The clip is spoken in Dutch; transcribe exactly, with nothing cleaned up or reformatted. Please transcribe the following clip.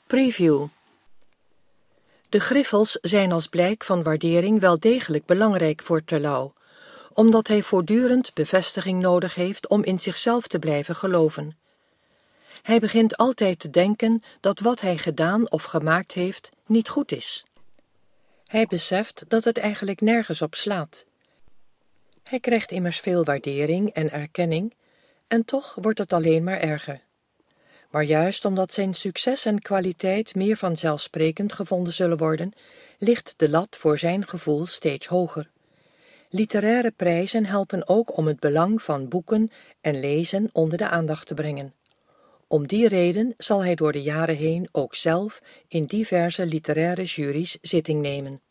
Preview. De griffels zijn als blijk van waardering wel degelijk belangrijk voor Terlouw, omdat hij voortdurend bevestiging nodig heeft om in zichzelf te blijven geloven. Hij begint altijd te denken dat wat hij gedaan of gemaakt heeft niet goed is. Hij beseft dat het eigenlijk nergens op slaat. Hij krijgt immers veel waardering en erkenning, en toch wordt het alleen maar erger. Maar juist omdat zijn succes en kwaliteit meer vanzelfsprekend gevonden zullen worden, ligt de lat voor zijn gevoel steeds hoger. Literaire prijzen helpen ook om het belang van boeken en lezen onder de aandacht te brengen. Om die reden zal hij door de jaren heen ook zelf in diverse literaire juries zitting nemen.